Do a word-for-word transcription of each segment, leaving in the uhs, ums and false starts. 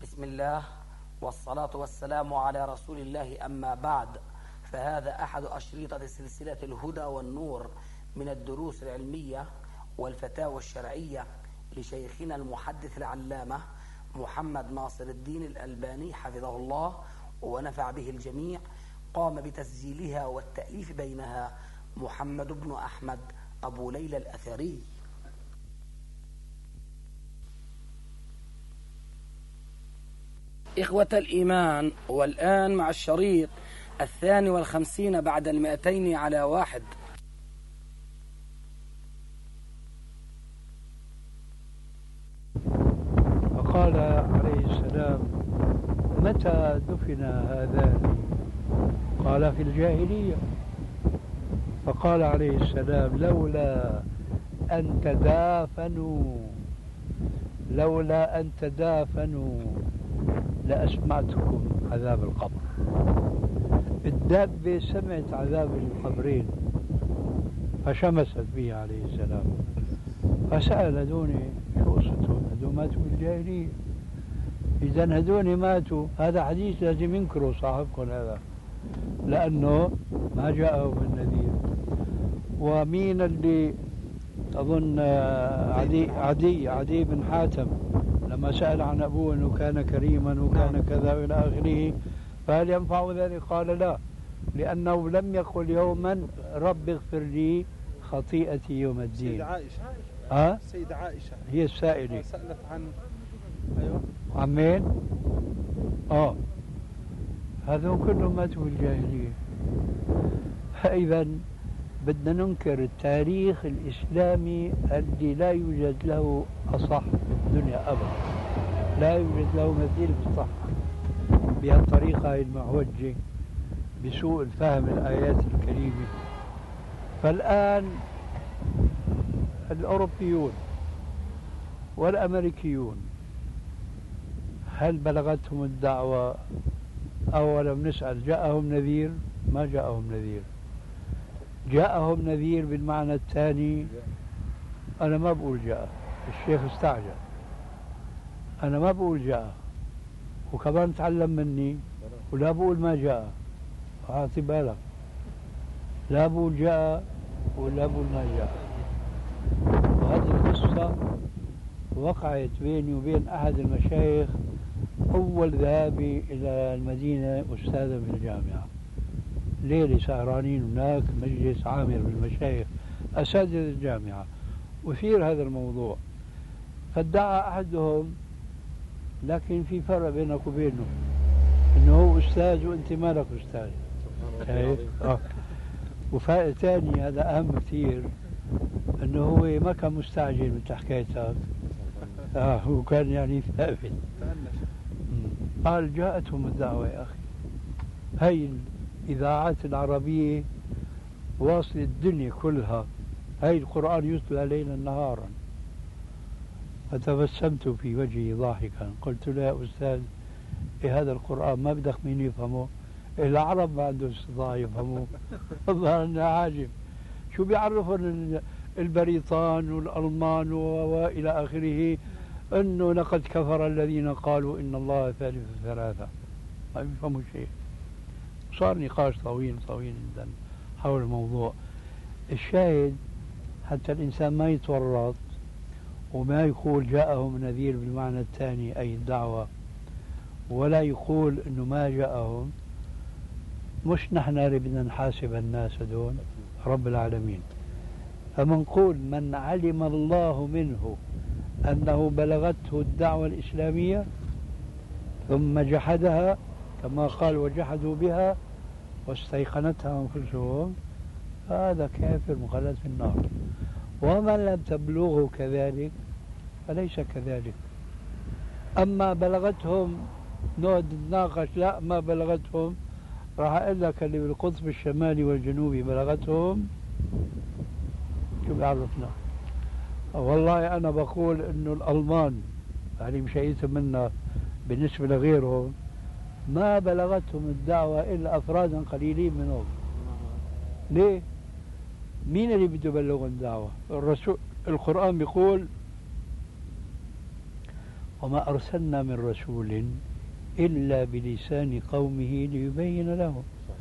بسم الله والصلاة والسلام على رسول الله، أما بعد، فهذا أحد أشريطة سلسلة الهدى والنور من الدروس العلمية والفتاوى الشرعية لشيخنا المحدث العلامة محمد ناصر الدين الألباني حفظه الله ونفع به الجميع. قام بتسجيلها والتأليف بينها محمد بن أحمد أبو ليلى الأثري. إخوة الإيمان، والآن مع الشريط الثاني والخمسين بعد المئتين على واحد. فقال عليه السلام: متى دفن هذان؟ قال: في الجاهلية. فقال عليه السلام: لولا أن تدافنوا لولا أن تدافنوا لأسمعتكم عذاب القبر. الدابة سمعت عذاب القبرين فشمست به عليه السلام، فسأل هذوني شو قصتهم؟ هذول ماتوا بالجاهلية. إذا هذول ماتوا، هذا حديث لازم ينكروا صاحبكم هذا، لأنه ما جاءهم النذير. ومين اللي أظن عدي عدي عدي بن حاتم لما سأل عن أبوه أنه كان كريما وكان كذا إلى آخره، فهل ينفع ذلك؟ قال لا، لأنه لم يقل يوما رب اغفر لي خطيئتي يوم الدين. سيدة عائشة ها؟ سيدة عائشة هي السائلة سألت عن أيوة عن مين؟ آه هذول كلهم ماتوا بالجاهلية. فإذا بدنا ننكر التاريخ الإسلامي الذي لا يوجد له أصح في الدنيا أبدا، لا يوجد له مثيل في الصحة بهالطريقة المعوجة بسوء الفهم الآيات الكريمة. فالآن الأوروبيون والأمريكيون هل بلغتهم الدعوة؟ أولا نسأل: جاءهم نذير؟ ما جاءهم نذير. جاءهم نذير بالمعنى الثاني؟ أنا ما بقول جاء، الشيخ استعجل، أنا ما بقول جاء، وكمان تعلم مني، ولا بقول ما جاء. أعطي بالك، لا بقول جاء ولا بقول ما جاء. وهذه القصة وقعت بيني وبين أحد المشايخ أول ذهابي إلى المدينة أستاذا في الجامعة، ليلة سهرانين هناك مجلس عامر بالمشايخ أساتذة الجامعة، وثير هذا الموضوع. فادعى أحدهم، لكن في فرق بينك وبينه، إنه هو أستاذ وأنت مالك أستاذ. آه. وفرق ثاني هذا أهم كثير، إنه هو ما كان مستعجل مثل حكايتك، آه هو كان يعني ثابت. قال: جاءتهم الدعوة يا أخي، هاي الإذاعات العربية واصل الدنيا كلها، هاي القرآن يتلى ليلا نهارا. فتبسمت في وجهي ضاحكا، قلت له: يا أستاذ، إيه هذا القرآن ما بدك مين يفهمه؟ العرب ما عندهم استطاعة يفهموه. والله أنا عاجب، شو بيعرفون البريطان والألمان وإلى آخره أنه لقد كفر الذين قالوا إن الله ثالث ثلاثة؟ ما بيفهموا شيء. صار نقاش طويل طويل جدا حول الموضوع. الشاهد حتى الإنسان ما يتورط وما يقول جاءهم نذير بالمعنى الثاني أي الدعوة، ولا يقول إنه ما جاءهم. مش نحن اللي بدنا نحاسب الناس دون رب العالمين. فمنقول من علم الله منه أنه بلغته الدعوة الإسلامية ثم جحدها، كما قال: وجحدوا بها واستيقنتها أنفسهم، هذا كافر مخلد في النار. ومن لم تبلغه كذلك فليس كذلك. أما بلغتهم نقعد نتناقش، لا ما بلغتهم، راح أقول لك اللي بالقطب الشمالي والجنوبي بلغتهم، شو بيعرفنا؟ والله أنا بقول إنه الألمان يعني مشيتهم منا بالنسبة لغيرهم ما بلغتهم الدعوة إلا أفرادا قليلين منهم. ليه؟ مين اللي بده يبلغهم الدعوة؟ الرسول، القرآن بيقول: وما أرسلنا من رسول إلا بلسان قومه ليبين لهم.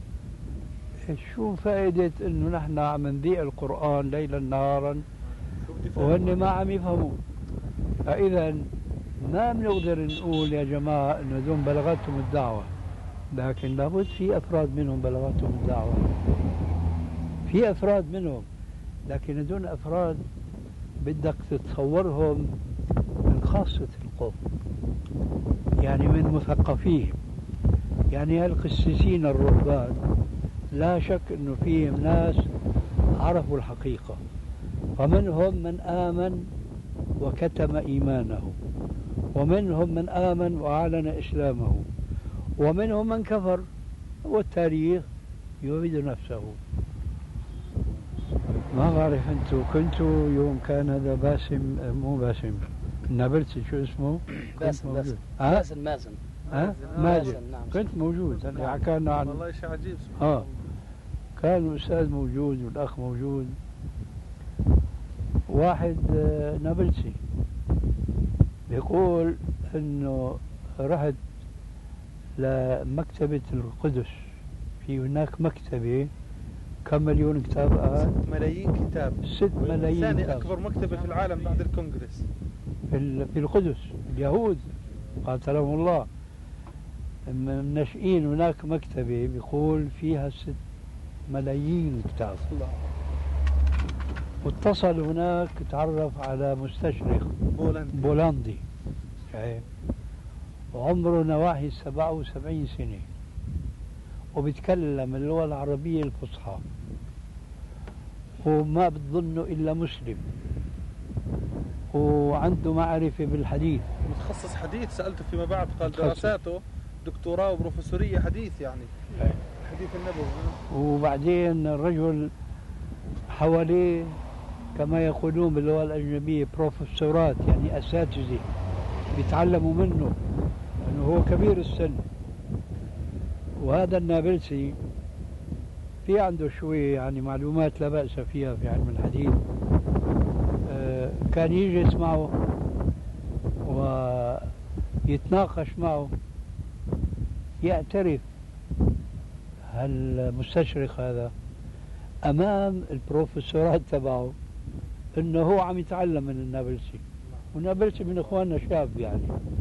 شو فائدة إنه نحن عم نذيع القرآن ليلا نهارا وهن ما عم يفهموا؟ فإذا ما بنقدر نقول يا جماعة إنه دون بلغتهم الدعوة، لكن لابد في أفراد منهم بلغتهم الدعوة، في أفراد منهم، لكن دون أفراد بدك تتصورهم من خاصة القوم، يعني من مثقفيهم، يعني القسيسين الرهبان لا شك أنه فيهم ناس عرفوا الحقيقة، ومنهم من آمن وكتم إيمانه، ومنهم من آمن وأعلن إسلامه، ومنهم من كفر، والتاريخ يعيد نفسه. ما بعرف أنتوا كنتوا يوم كان هذا باسم، مو باسم النابلسي، شو اسمه؟ باسم باسم أه؟ مازن مازن ها؟ مازن. نعم. كنت موجود. اللي حكانا عن والله شيء عجيب سبحان اه الله. كان الأستاذ موجود والأخ موجود. واحد نابلسي بيقول إنه رحت لمكتبة القدس، في هناك مكتبة كم مليون كتاب آه؟ ست ملايين كتاب. ست ملايين ثاني كتاب. أكبر مكتبة في العالم بعد الكونغرس في في القدس. اليهود قاتلهم الله منشئين هناك مكتبة بيقول فيها ست ملايين كتاب. واتصل هناك تعرف على مستشرق بولندي, بولندي. وعمره نواحي سبعة وسبعين سنة، وبيتكلم اللغة العربية الفصحى، وما بتظنه إلا مسلم، وعنده معرفة بالحديث، متخصص حديث. سألته فيما بعد قال دراساته دكتوراه وبروفيسورية حديث، يعني الحديث النبوي. وبعدين الرجل حواليه كما يقولون باللغة الأجنبية بروفيسورات، يعني أساتذة بيتعلموا منه لأنه هو كبير السن. وهذا النابلسي في عنده شوية يعني معلومات لا بأس فيها في علم الحديث. آه كان يجلس معه ويتناقش معه، يعترف هالمستشرق هذا أمام البروفيسورات تبعه إنه هو عم يتعلم من النابلسي، والنابلسي من إخواننا شاب يعني.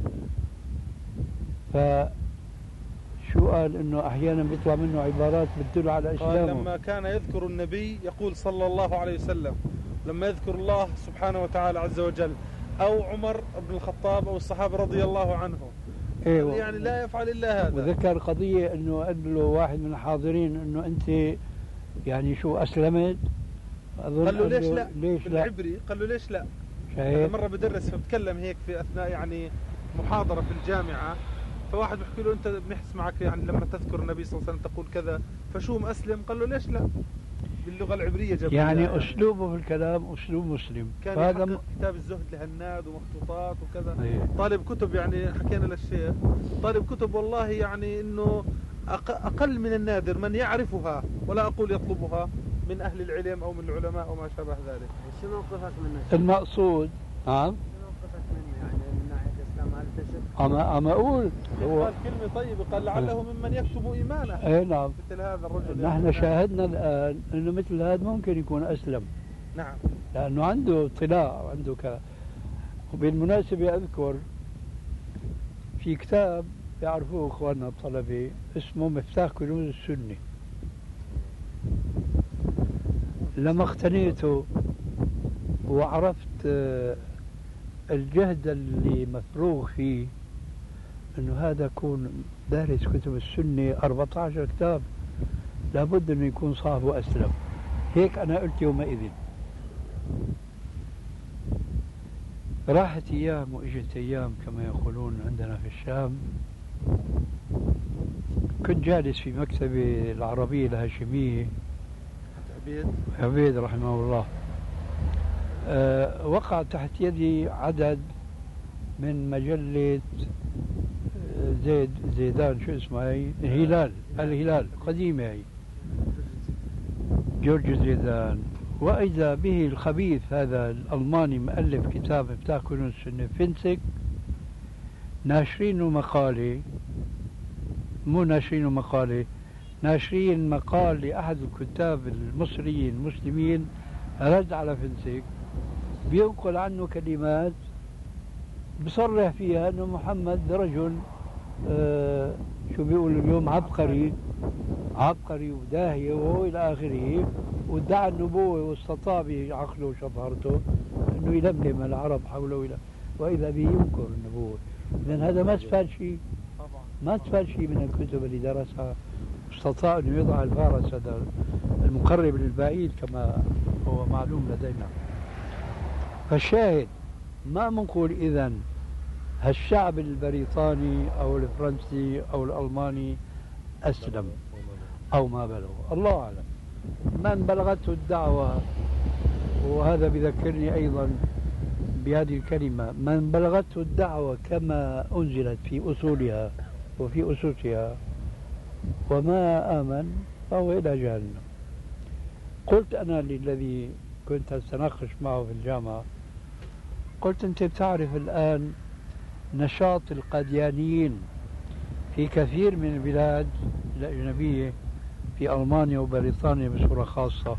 فشو قال؟ إنه أحيانا بيطلع منه عبارات بتدل على إسلامه. لما كان يذكر النبي يقول صلى الله عليه وسلم، لما يذكر الله سبحانه وتعالى عز وجل، أو عمر بن الخطاب أو الصحابة رضي الله عنهم، إيه، يعني لا يفعل إلا هذا. وذكر قضية إنه قال له واحد من الحاضرين إنه أنت يعني شو أسلمت؟ قال له ليش لا؟ ليش بالعبري قال له ليش لا؟ شايف؟ مرة بدرس فبتكلم هيك في أثناء يعني محاضرة في الجامعة، فواحد بيحكي له أنت بنحس معك يعني لما تذكر النبي صلى الله عليه وسلم تقول كذا، فشو مسلم؟ قال له ليش لا؟ باللغة العبرية جاب يعني يعني أسلوبه في الكلام أسلوب مسلم. كان يحقق م... كتاب الزهد لهناد ومخطوطات وكذا. أيه. طالب كتب، يعني حكينا للشيخ طالب كتب والله يعني إنه أق... أقل من النادر من يعرفها، ولا أقول يطلبها، من أهل العلم أو من العلماء أو ما شابه ذلك. شو موقفك منه؟ المقصود نعم. شو موقفك منه يعني من ناحية الإسلام؟ هل تشك؟ أما أما أقول هو قال كلمة طيبة، قال لعله ممن يكتب إيمانه. أي نعم. مثل هذا الرجل نحن شاهدنا الآن إنه مثل هذا ممكن يكون أسلم. نعم. لأنه عنده اطلاع وعنده ك. وبالمناسبة أذكر في كتاب يعرفوه إخواننا الطلبة اسمه مفتاح كنوز السنة. لما اقتنيته وعرفت الجهد اللي مفروغ فيه، انه هذا يكون دارس كتب السنة أربعة عشر كتاب، لابد انه يكون صاحبه اسلم. هيك انا قلت يومئذ. راحت ايام واجت ايام كما يقولون عندنا في الشام. كنت جالس في مكتبة العربية الهاشمية عبيد عبيد رحمه الله. أه وقع تحت يدي عدد من مجلة زيد زيدان، شو اسمها هي؟ الهلال. الهلال قديمة هي، جورج زيدان. وإذا به الخبيث هذا الألماني مؤلف كتاب مفتاح كنوز السنة فينسك ناشرين مقالة، مو ناشرين مقالة، ناشرين مقال لأحد الكتاب المصريين المسلمين رد على فنسك، بينقل عنه كلمات بصرح فيها أنه محمد رجل آه شو بيقولوا اليوم عبقري عبقري وداهية وهو إلى آخره، وادعى النبوة واستطاع بعقله وشطارته أنه يلملم العرب حوله إلى وإذا به ينكر النبوة. إذن هذا ما استفاد شيء، ما استفاد شيء من الكتب اللي درسها، استطاع أن يضع الفارس هذا المقرب للبعيد كما هو معلوم لدينا. فالشاهد ما منقول إذن هالشعب البريطاني أو الفرنسي أو الألماني أسلم أو ما بلغ، الله أعلم. من بلغته الدعوة، وهذا بذكرني أيضا بهذه الكلمة، من بلغته الدعوة كما أنزلت في أصولها وفي أسسها وما آمن فهو إلى جهنم. قلت أنا للذي كنت أتناقش معه في الجامعة، قلت أنت تعرف الآن نشاط القاديانيين في كثير من البلاد الأجنبية، في ألمانيا وبريطانيا بصورة خاصة،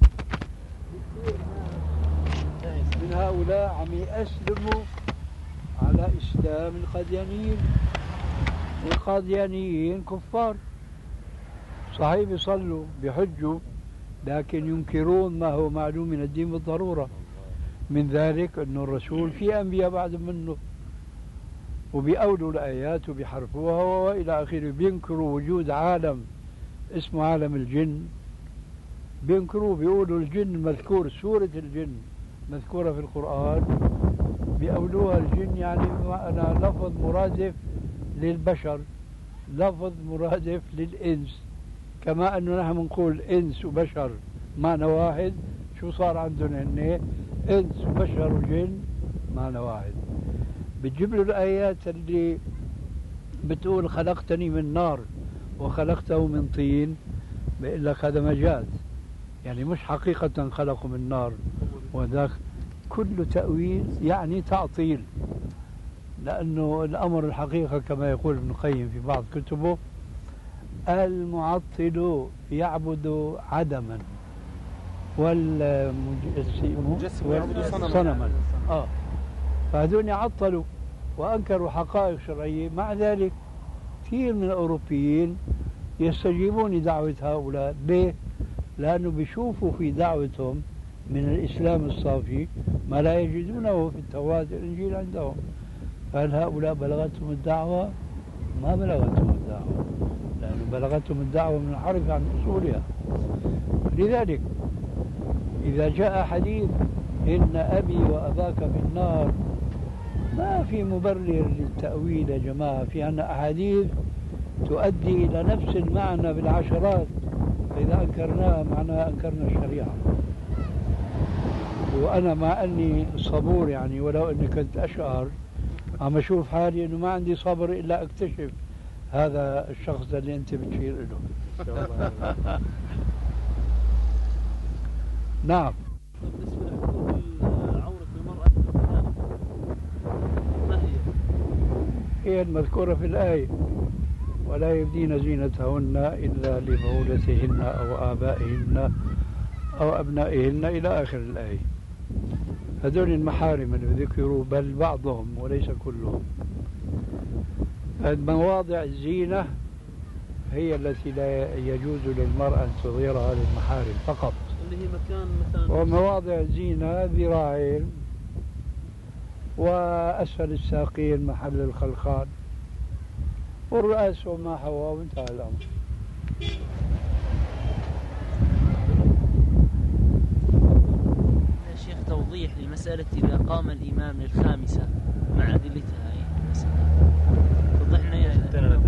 من هؤلاء عم يأسلموا على إسلام القاديانيين. القاديانيين كفار صحيح، بيصلوا بيحجوا، لكن ينكرون ما هو معلوم من الدين بالضرورة، من ذلك أن الرسول في أنبياء بعد منه، وبيأولوا الآيات وبيحرفوها وإلى آخره. بينكروا وجود عالم اسمه عالم الجن، بينكروا، بيقولوا الجن مذكور، سورة الجن مذكورة في القرآن، بيأولوها الجن يعني أنا لفظ مرادف للبشر، لفظ مرادف للإنس، كما أنه نحن نقول إنس وبشر معنى واحد. شو صار عندهم هن؟ إنس وبشر وجن معنى واحد. بتجيب له الآيات اللي بتقول خلقتني من نار وخلقته من طين، بيقول لك هذا مجاز، يعني مش حقيقة خلقه من نار، وذاك كل تأويل يعني تعطيل، لأنه الأمر الحقيقة كما يقول ابن القيم في بعض كتبه: المعطل يعبد عدما والمجسم يعبد صنما. آه. فهذول عطلوا وأنكروا حقائق شرعية. مع ذلك كثير من الأوروبيين يستجيبون لدعوة هؤلاء. ليه؟ لأنه بيشوفوا في دعوتهم من الإسلام الصافي ما لا يجدونه في التوراة والإنجيل عندهم. فهل هؤلاء بلغتهم الدعوة؟ ما بلغتهم الدعوة، لأنه بلغتهم الدعوة من الحرف عن أصولها. لذلك إذا جاء حديث إن أبي وأباك في النار، ما في مبرر للتأويل يا جماعة، في عنا أحاديث تؤدي إلى نفس المعنى بالعشرات، فإذا أنكرناها معناها أنكرنا الشريعة. وأنا مع أني صبور يعني، ولو أني كنت أشعر عم أشوف حالي أنه ما عندي صبر إلا أكتشف هذا الشخص اللي أنت بتشير له. نعم. بالنسبة لحقوق عورة المرأة في الإسلام ما هي؟ هي المذكورة في الآية: ولا يبدين زينتهن إلا لبعولتهن أو آبائهن أو أبنائهن إلى آخر الآية. هذول المحارم اللي ذكروا، بل بعضهم وليس كلهم. مواضع الزينة هي التي لا يجوز للمرأة أن تظهرها للمحارم فقط، اللي هي مكان مثلا. ومواضع الزينة ذراعين وأسفل الساقين محل الخلخال والرأس وما حواه، وانتهى الأمر. يا شيخ توضيح لمسألة إذا قام الإمام للخامسة مع أدلتها، وضحنا يا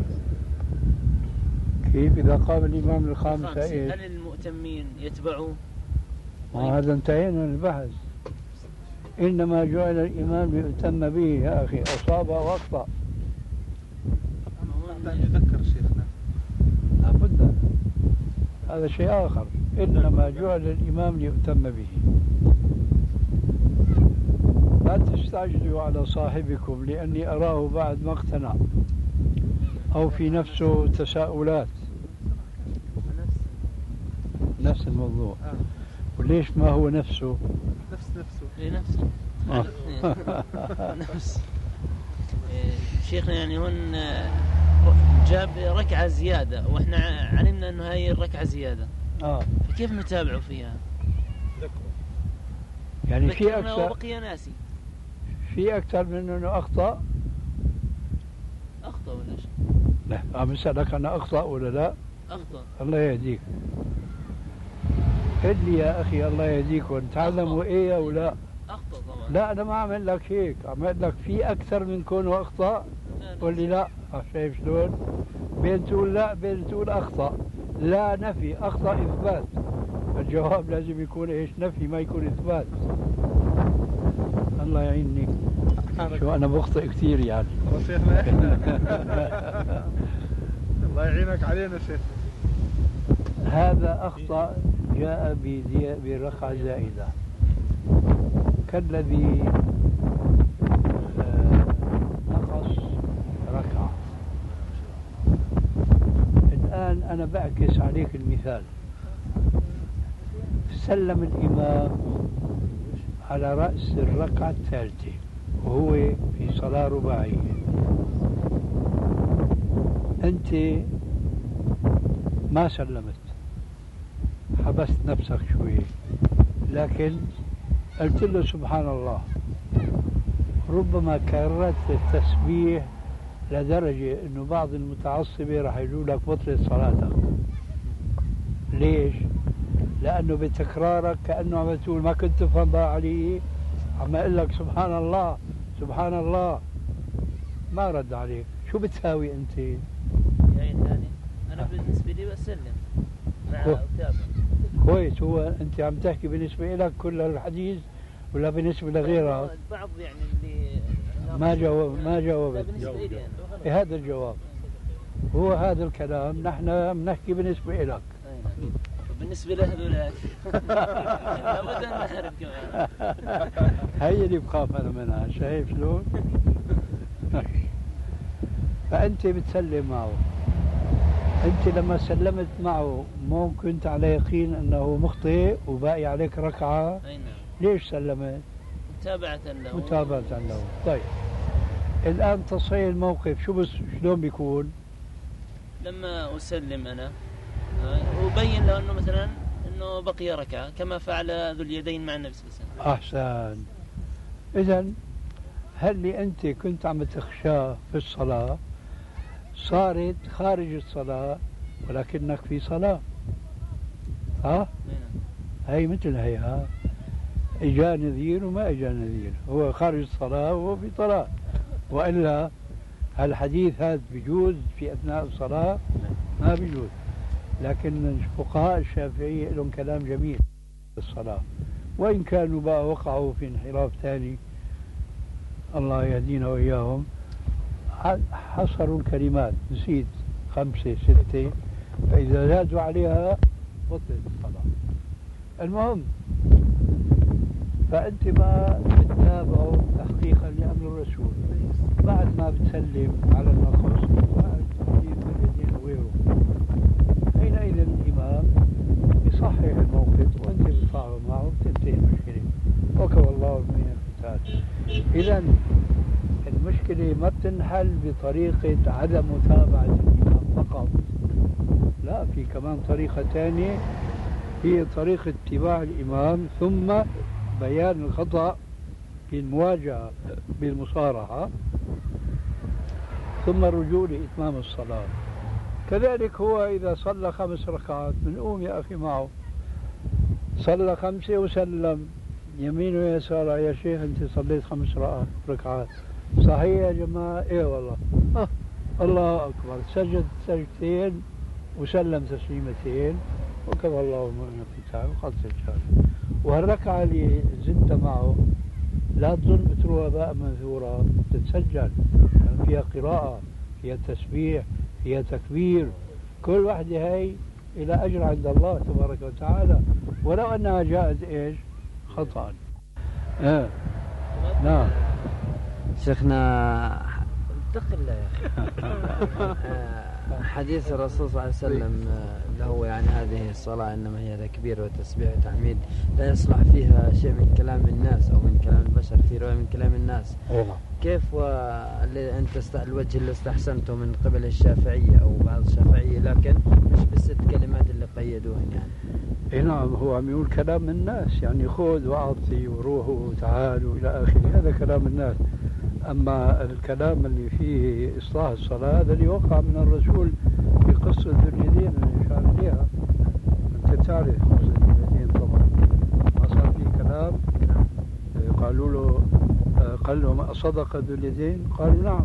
كيف إذا قام الإمام للخامسة إيه؟ هل المؤتمين يتبعوا؟ وهذا انتهينا من البحث. إنما جعل الإمام ليؤتم به يا أخي، أصاب وأخطأ. أن يذكر شيخنا لابد، هذا شيء آخر. إنما جعل الإمام ليؤتم به. لا تستعجلوا على صاحبكم لأني أراه بعد ما اقتنع أو في نفسه تساؤلات. نفس الموضوع. آه. وليش ما هو نفسه؟ نفس نفسه لنفسه آه. نفس شيخنا يعني هون جاب ركعة زيادة وإحنا علمنا أنه هاي الركعة زيادة، آه. فكيف نتابعه فيها؟ يعني في ذكرنا أكثر وبقي ناسي. في أكثر من أنه أخطأ. أخطأ ولا شيء؟ لا عم أسألك أنا أخطأ ولا لا؟ أخطأ. الله يهديك. قل لي يا أخي الله يهديكم تعلموا إيه أو لا؟ أخطأ طبعا. لا أنا ما أعمل لك هيك، أعمل لك في أكثر من كونه أخطأ. قل لي لا. شايف شلون؟ بين تقول لا بين تقول أخطأ. لا نفي، أخطأ إثبات. الجواب لازم يكون إيش؟ نفي ما يكون إثبات. الله يعيني. شو أنا بخطئ كثير يعني. شيخنا إحنا الله يعينك علينا شيخ. هذا أخطأ جاء برقعة زائدة كالذي نقص ركعة. الآن أنا بعكس عليك المثال. سلم الإمام على رأس الركعة الثالثة وهو في صلاة رباعية. أنت ما سلمت، حبست نفسك شوي، لكن قلت له سبحان الله. ربما كررت التسبيح لدرجة انه بعض المتعصبة راح يقول لك بطلت صلاتك. ليش؟ لانه بتكرارك كأنه عم تقول ما كنت تفهم بقى علي، عم اقول لك سبحان الله سبحان الله. ما رد عليك. شو بتساوي انت؟ هاي الثانية انا بالنسبة لي بسلم مع أتابع. كويس. هو انت عم تحكي بالنسبة لك كل الحديث ولا بالنسبة لغيرها؟ بعض يعني اللي ما جاوب ما جاوبت. بالنسبة لي أنا. إيه هذا الجواب. هو هذا الكلام نحن بنحكي بالنسبة لك. بالنسبة لهذولاك لابد أن نعرف كمان. هي اللي بخاف أنا منها. شايف شلون؟ فأنت بتسلم معه. أنت لما سلمت معه مو كنت على يقين أنه مخطئ وباقي عليك ركعة؟ أي نعم. ليش سلمت؟ متابعة له. متابعة له. طيب الآن تصحيح الموقف شو بس شلون بيكون؟ لما أسلم أنا أبين له أنه مثلا أنه بقي ركعة كما فعل ذو اليدين مع النبي صلى الله عليه وسلم. أحسن. إذن هل اللي أنت كنت عم تخشاه في الصلاة صارت خارج الصلاة ولكنك في صلاة. ها؟ هي مثل هي. ها؟ إجا نذير وما إجا نذير، هو خارج الصلاة وهو في صلاة. وإلا الحديث هذا بيجوز في أثناء الصلاة؟ ما بيجوز. لكن الفقهاء الشافعية لهم كلام جميل في الصلاة، وإن كانوا بقى وقعوا في انحراف ثاني الله يهدينا وإياهم. حصروا الكلمات، نسيت خمسة ستة، فإذا زادوا عليها بطلت الصلاة. المهم فأنت ما بتتابعوا تحقيقا لأمر الرسول بعد ما بتسلم على النقص بعد تحقيق اليدين وغيره. حينئذ الإمام يصحح الموقف وأنت بتفاعل معه تنتهي المشكلة. وكفى الله المؤمنين القتال. إذا المشكلة ما بتنحل بطريقة عدم متابعة الإمام فقط، لا، في كمان طريقة ثانية هي طريقة اتباع الإمام ثم بيان الخطأ بالمواجهة بالمصارحة ثم الرجوع لإتمام الصلاة. كذلك هو إذا صلى خمس ركعات بنقوم يا أخي معه، صلى خمسة وسلم يمين ويسار، يا شيخ أنت صليت خمس ركعات صحيح يا جماعة؟ إيه والله. آه. الله أكبر. سجد سجدتين وسلم تسليمتين وكفى الله المؤمن القتال وقد سجد. وهالركعة اللي زدت معه لا تظن اتركها باء منثورة، تتسجل يعني فيها قراءة، فيها تسبيح، فيها تكبير، كل واحدة هاي إلى أجر عند الله تبارك وتعالى ولو أنها جاءت إيش؟ خطأ. آه. ما نعم. شيخنا اتق الله يا أخي. حديث الرسول صلى الله عليه وسلم اللي هو يعني هذه الصلاة إنما هي تكبير وتسبيح وتحميد لا يصلح فيها شيء من كلام الناس أو من كلام البشر، في رواية من كلام الناس. كيف أنت الوجه اللي استحسنته من قبل الشافعية أو بعض الشافعية، لكن مش بالست كلمات اللي قيدوهن يعني؟ اي نعم، هو عم يقول كلام الناس، يعني خذ واعطي وروحوا وتعالوا الى اخره، هذا كلام الناس. اما الكلام اللي فيه اصلاح الصلاه هذا اللي وقع من الرسول في قصه ذو اليدين اللي اشار اليها. انت تعرف قصه ذو اليدين طبعا، ما صار فيه كلام. قالوا له قال لهم اصدق ذو اليدين؟ قالوا نعم.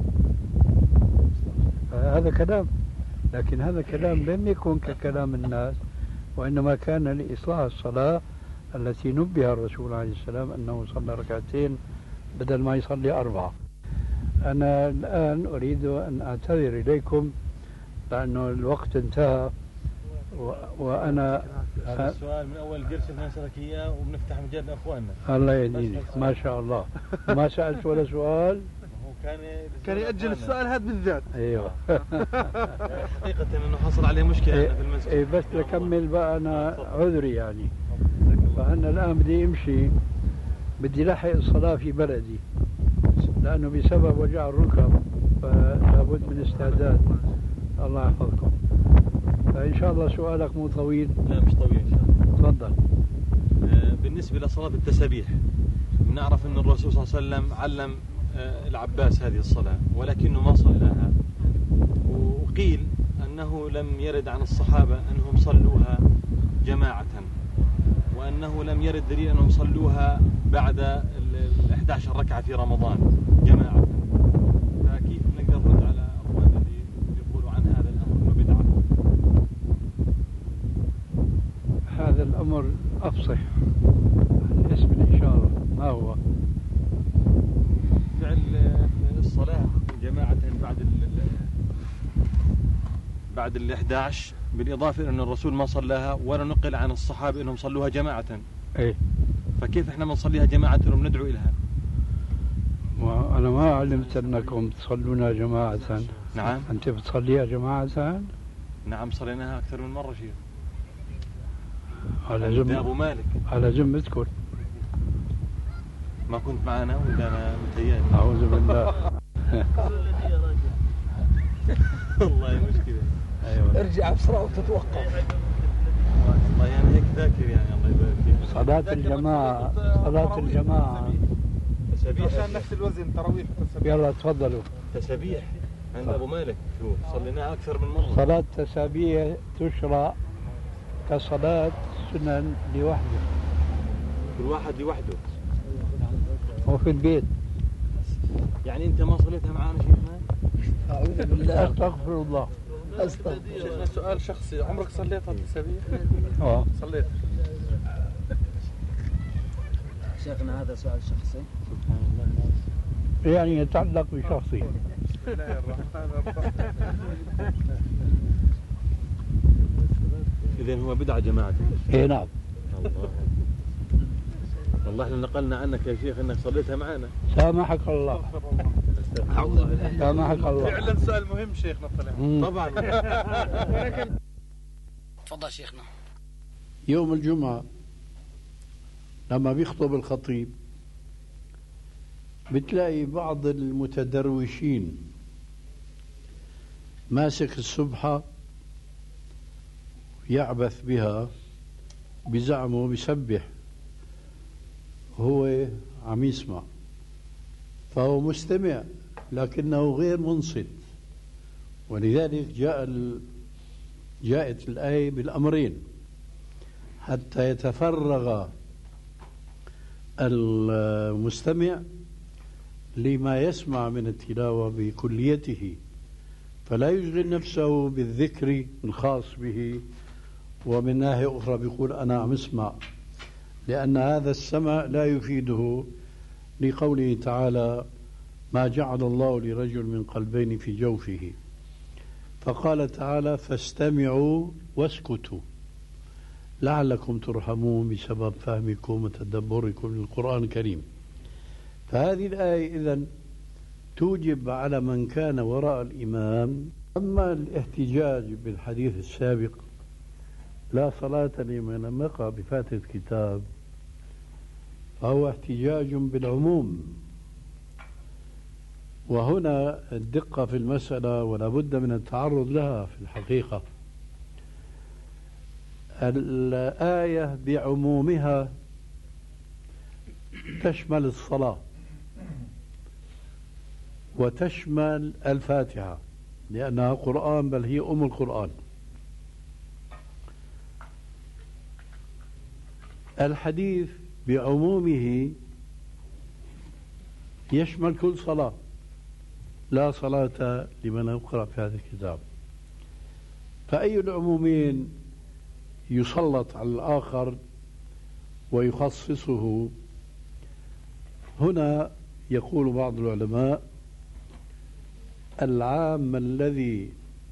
هذا كلام، لكن هذا كلام لم يكن ككلام الناس، وإنما كان لإصلاح الصلاة التي نبه الرسول عليه السلام أنه صلى ركعتين بدل ما يصلي أربعة. أنا الآن أريد أن أعتذر إليكم لأنه الوقت انتهى، و... وأنا هذا السؤال من أول قرش نسألك إياه وبنفتح مجال لأخواننا. الله يهديك، ما شاء الله. ما سألت ولا سؤال. كان كان يأجل السؤال هذا بالذات. ايوه. حقيقة انه حصل عليه مشكلة إيه في المسجد. إيه بس لكمل بقى انا عذري يعني. فانا الان بدي امشي، بدي لحق الصلاة في بلدي لانه بسبب وجع الركب فلا بد من استعداد. الله يحفظكم. فان شاء الله سؤالك مو طويل. لا مش طويل ان شاء الله. تفضل. آه بالنسبة لصلاة التسابيح، نعرف ان الرسول صلى الله عليه وسلم علم العباس هذه الصلاة ولكنه ما صلاها، وقيل أنه لم يرد عن الصحابة أنهم صلوها جماعة، وأنه لم يرد دليل أنهم صلوها بعد ال إحدى عشرة ركعة في رمضان جماعة. فكيف نقدر نرد على أخوان الذي يقولوا عن هذا الأمر أنه بدعة؟ هذا الأمر أفصح اسم الإشارة ما هو؟ فعل الصلاة جماعة بعد ال بعد ال إحدى عشر، بالإضافة إلى أن الرسول ما صلاها ولا نقل عن الصحابة أنهم صلوها جماعة. إيه. فكيف إحنا بنصليها جماعة وندعو إلها؟ وأنا ما علمت أنكم تصلونها جماعة. نعم. أنت بتصليها جماعة؟ نعم صليناها أكثر من مرة شيخ. على ذمة أبو مالك. على ذمتكم. ما كنت معنا ولا أنا متهيألي. أعوذ بالله. والله مشكلة. أيوة. ارجع بسرعة وتتوقف. والله يعني هيك ذاكر يعني الله يبارك فيك. صلاة الجماعة، صلاة الجماعة. تسابيح عشان نفس الوزن، تراويح وتسابيح. يلا تفضلوا. تسابيح عند أبو مالك شو صليناها أكثر من مرة. صلاة تسابيح تشرع كصلاة سنن لوحده. كل واحد لوحده. هو في البيت. يعني أنت ما صليتها معانا شيخنا؟ أعوذ بالله. أستغفر الله. أستغفر. شيخنا سؤال شخصي، عمرك صليت التسابيح؟ اه صليت. شيخنا هذا سؤال شخصي. يعني يتعلق بشخصي. بسم الله الرحمن الرحيم. إذن هو بدعة جماعة. اي نعم. الله والله احنا نقلنا عنك يا شيخ انك صليتها معنا. سامحك الله. أعوذ بالله. سامحك الله. فعلا سؤال مهم شيخنا طلع. طبعا. تفضل شيخنا. يوم الجمعة لما بيخطب الخطيب بتلاقي بعض المتدروشين ماسك السبحة يعبث بها بزعمه بيسبح، هو عم يسمع، فهو مستمع لكنه غير منصت. ولذلك جاء ال... جاءت الآية بالأمرين حتى يتفرغ المستمع لما يسمع من التلاوة بكليته، فلا يشغل نفسه بالذكر الخاص به، ومن ناحية أخرى بيقول أنا عم اسمع، لأن هذا السمع لا يفيده لقوله تعالى ما جعل الله لرجل من قلبين في جوفه. فقال تعالى فاستمعوا واسكتوا لعلكم ترحمون بسبب فهمكم وتدبركم للقرآن الكريم. فهذه الآية إذن توجب على من كان وراء الإمام. أما الاحتجاج بالحديث السابق لا صلاة لمن لم يقرأ بفاتحة كتاب فهو احتجاج بالعموم، وهنا الدقة في المسألة ولا بد من التعرض لها. في الحقيقة الآية بعمومها تشمل الصلاة وتشمل الفاتحة لأنها قرآن، بل هي أم القرآن. الحديث بعمومه يشمل كل صلاة، لا صلاة لمن يقرأ في هذا الكتاب. فأي العمومين يسلط على الآخر ويخصصه؟ هنا يقول بعض العلماء العام الذي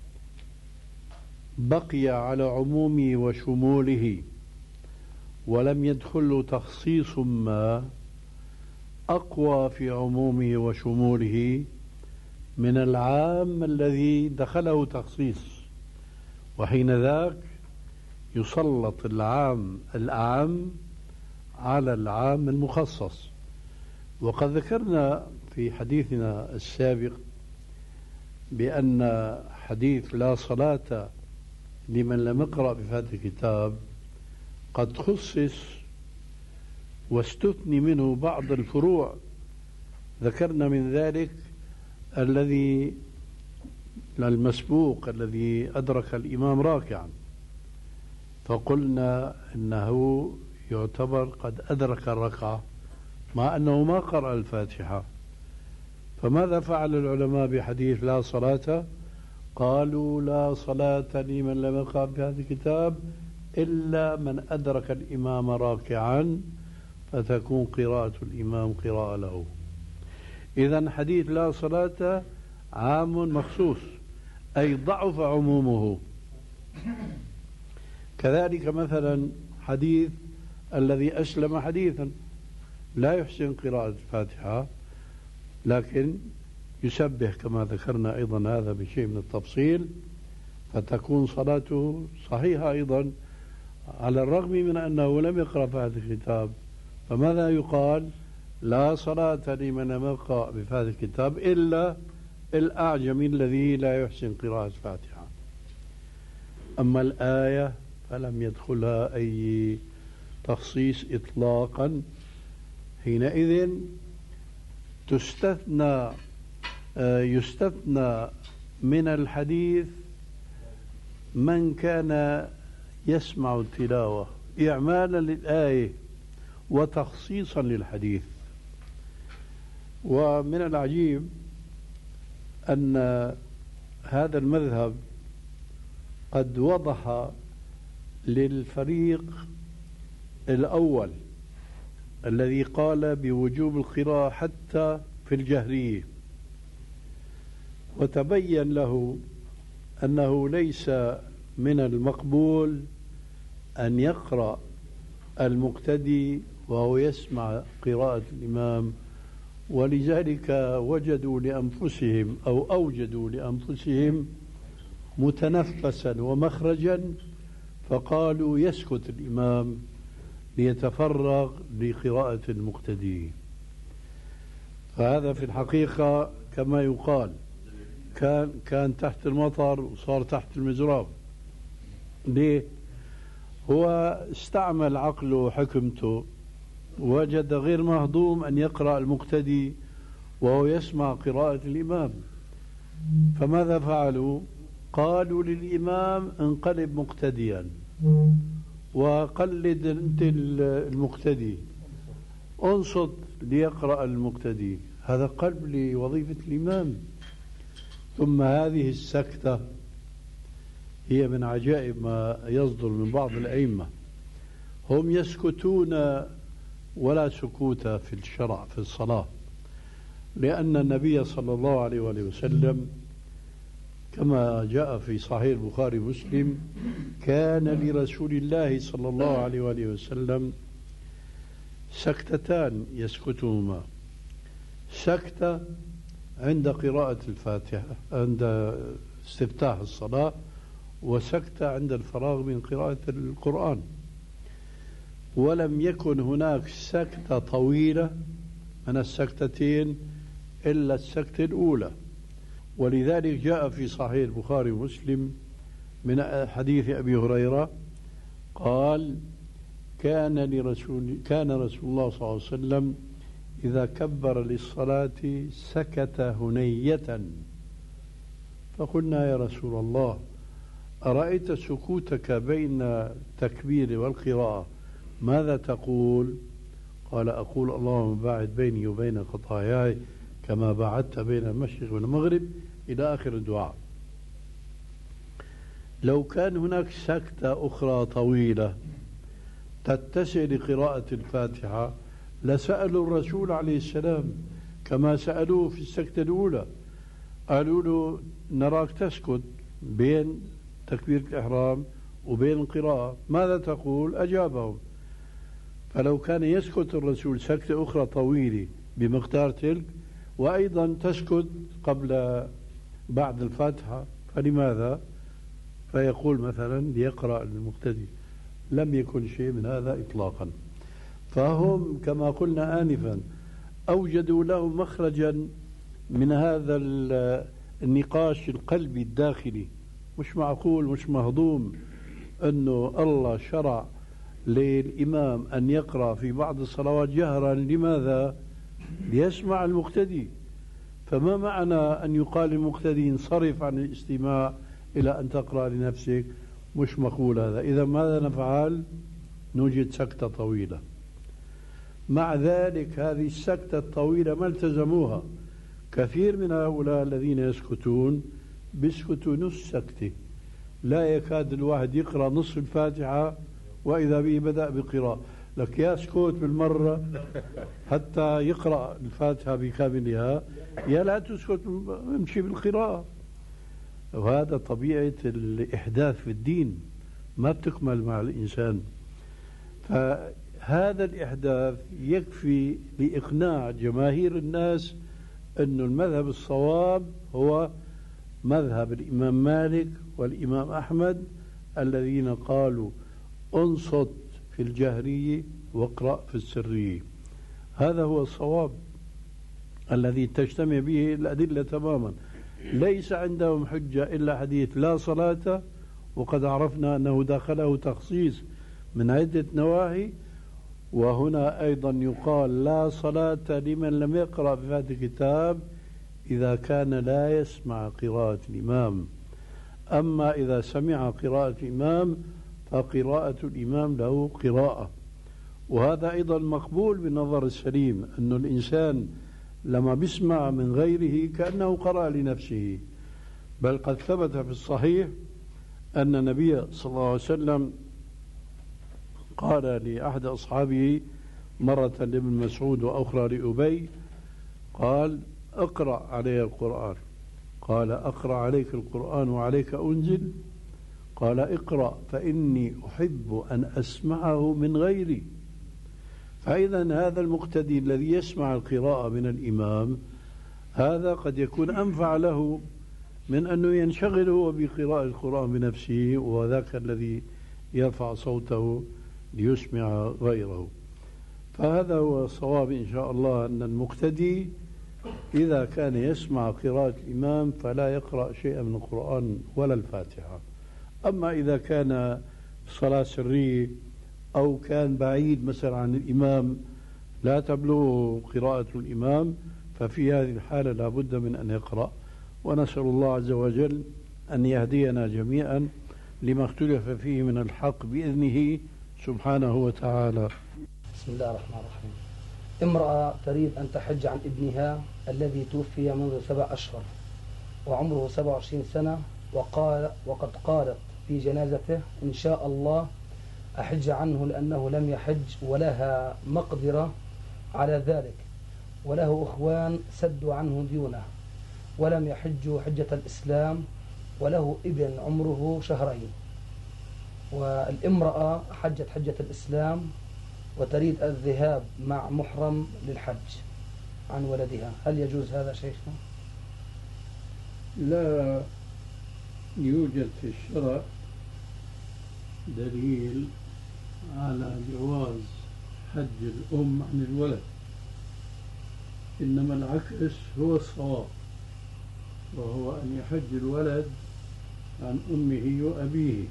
بقي على عمومه وشموله ولم يدخل تخصيص ما أقوى في عمومه وشموله من العام الذي دخله تخصيص، وحين ذاك يسلط العام الأعم على العام المخصص. وقد ذكرنا في حديثنا السابق بأن حديث لا صلاة لمن لم يقرأ بفاتحة الكتاب قد خصص واستثني منه بعض الفروع. ذكرنا من ذلك الذي المسبوق الذي أدرك الإمام راكعا، فقلنا إنه يعتبر قد أدرك الركعة مع أنه ما قرأ الفاتحة. فماذا فعل العلماء بحديث لا صلاة؟ قالوا لا صلاة لمن لم يقرأ بهذا الكتاب إلا من أدرك الإمام راكعا فتكون قراءة الإمام قراءة له. إذن حديث لا صلاة عام مخصوص، أي ضعف عمومه. كذلك مثلا حديث الذي أسلم حديثا لا يحسن قراءة الفاتحة لكن يسبح كما ذكرنا أيضا هذا بشيء من التفصيل، فتكون صلاته صحيحة أيضا على الرغم من أنه لم يقرأ هذا الكتاب. فماذا يقال؟ لا صلاة لمن لم يقرأ بهذا الكتاب إلا الأعجمي الذي لا يحسن قراءة الفاتحة. أما الآية فلم يدخلها أي تخصيص إطلاقا، حينئذ تستثنى يستثنى من الحديث من كان يسمع التلاوة إعمالا للآية وتخصيصا للحديث. ومن العجيب أن هذا المذهب قد وضح للفريق الأول الذي قال بوجوب القراءة حتى في الجهرية، وتبين له أنه ليس من المقبول أن يقرأ المقتدي وهو يسمع قراءة الإمام، ولذلك وجدوا لأنفسهم أو أوجدوا لأنفسهم متنفسا ومخرجا فقالوا يسكت الإمام ليتفرغ لقراءة المقتدي. فهذا في الحقيقة كما يقال كان كان تحت المطر وصار تحت المزراب. ليه؟ هو استعمل عقله وحكمته، وجد غير مهضوم أن يقرأ المقتدي وهو يسمع قراءة الإمام. فماذا فعلوا؟ قالوا للإمام انقلب مقتديا وقلد أنت المقتدي، انصت ليقرأ المقتدي. هذا قلب لوظيفة الإمام. ثم هذه السكتة هي من عجائب ما يصدر من بعض الأئمة، هم يسكتون ولا سكوت في الشرع في الصلاة، لأن النبي صلى الله عليه وآله وسلم كما جاء في صحيح البخاري ومسلم كان لرسول الله صلى الله عليه وآله وسلم سكتتان يسكتهما. سكتة عند قراءة الفاتحة عند استفتاح الصلاة، وسكتة عند الفراغ من قراءة القرآن. ولم يكن هناك سكتة طويلة من السكتتين إلا السكتة الأولى. ولذلك جاء في صحيح البخاري ومسلم من حديث أبي هريرة قال: كان لرسول كان رسول الله صلى الله عليه وسلم إذا كبر للصلاة سكت هنية. فقلنا: يا رسول الله، أرأيت سكوتك بين التكبير والقراءة ماذا تقول؟ قال: أقول: اللهم باعد بيني وبين خطاياي كما باعدت بين المشرق والمغرب، إلى آخر الدعاء. لو كان هناك سكتة أخرى طويلة تتسع لقراءة الفاتحة لسألوا الرسول عليه السلام كما سألوه في السكتة الأولى، قالوا له: نراك تسكت بين تكبيرة الإحرام وبين القراءة، ماذا تقول؟ أجابهم. فلو كان يسكت الرسول سكتة أخرى طويلة بمقدار تلك، وأيضا تسكت قبل بعد الفاتحة، فلماذا؟ فيقول مثلا ليقرأ المقتدي. لم يكن شيء من هذا إطلاقا. فهم كما قلنا آنفا أوجدوا له مخرجا من هذا النقاش القلبي الداخلي. مش معقول، مش مهضوم أنه الله شرع للإمام أن يقرأ في بعض الصلوات جهرا. لماذا؟ ليسمع المقتدي. فما معنى أن يقال للمقتدي انصرف عن الاستماع إلى أن تقرأ لنفسك؟ مش مقول هذا. إذا ماذا نفعل؟ نوجد سكتة طويلة. مع ذلك هذه السكتة الطويلة ما التزموها. كثير من هؤلاء الذين يسكتون بيسكتوا نص سكتة، لا يكاد الواحد يقرأ نصف الفاتحة وإذا به بدأ بقراءة. لك يا اسكت بالمرة حتى يقرأ الفاتحة بكاملها، يا لا تسكت امشي بالقراءة. وهذا طبيعة الإحداث في الدين، ما بتكمل مع الإنسان. فهذا الإحداث يكفي لإقناع جماهير الناس أن المذهب الصواب هو مذهب الإمام مالك والإمام أحمد الذين قالوا: انصت في الجهرية واقرأ في السرية. هذا هو الصواب الذي تجتمع به الأدلة تماما. ليس عندهم حجة إلا حديث لا صلاة، وقد عرفنا أنه داخله تخصيص من عدة نواهي. وهنا أيضا يقال: لا صلاة لمن لم يقرأ بفاتحة الكتاب إذا كان لا يسمع قراءة الإمام. أما إذا سمع قراءة الإمام فقراءة الإمام له قراءة. وهذا أيضا مقبول بالنظر السليم، أن الإنسان لما بيسمع من غيره كأنه قرأ لنفسه. بل قد ثبت في الصحيح أن النبي صلى الله عليه وسلم قال لأحد أصحابه مرة لابن مسعود وأخرى لأبي، قال: اقرأ علي القرآن. قال: أقرأ عليك القرآن وعليك أنزل؟ قال: اقرأ فإني أحب أن أسمعه من غيري. فإذا هذا المقتدي الذي يسمع القراءة من الإمام هذا قد يكون أنفع له من أنه ينشغل هو بقراءة القرآن بنفسه، وذاك الذي يرفع صوته ليسمع غيره. فهذا هو الصواب إن شاء الله، أن المقتدي إذا كان يسمع قراءة الإمام فلا يقرأ شيئا من القرآن ولا الفاتحة. أما إذا كان صلاة سرية أو كان بعيد مثلا عن الإمام لا تبلغه قراءة الإمام، ففي هذه الحالة لا بد من أن يقرأ. ونسأل الله عز وجل أن يهدينا جميعا لما اختلف فيه من الحق بإذنه سبحانه وتعالى. بسم الله الرحمن الرحيم. امرأة تريد أن تحج عن ابنها الذي توفي منذ سبع أشهر وعمره سبع وعشرين سنة، وقال وقد قالت في جنازته: إن شاء الله أحج عنه لأنه لم يحج، ولها مقدرة على ذلك، وله أخوان سدوا عنه ديونه ولم يحجوا حجة الإسلام، وله ابن عمره شهرين. والامرأة حجت حجة الإسلام وتريد الذهاب مع محرم للحج، عن ولدها، هل يجوز هذا شيخنا؟ لا يوجد في الشرع دليل على جواز حج الأم عن الولد، إنما العكس هو الصواب، وهو أن يحج الولد عن أمه وأبيه،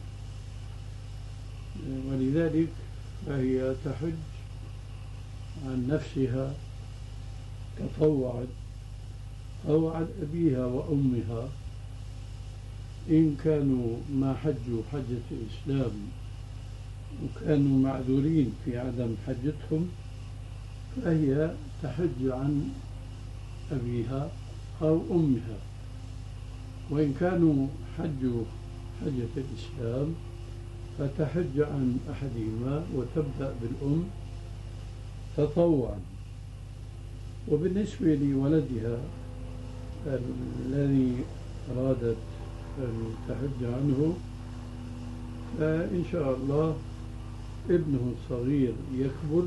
ولذلك فهي تحج عن نفسها تطوعت أو عن أبيها وأمها إن كانوا ما حجوا حجة الإسلام وكانوا معذورين في عدم حجتهم، فهي تحج عن أبيها أو أمها. وإن كانوا حجوا حجة الإسلام فتحج عن أحدهما وتبدأ بالأم تطوعا. وبالنسبة لولدها الذي أرادت أن تحج عنه، فإن شاء الله ابنه الصغير يكبر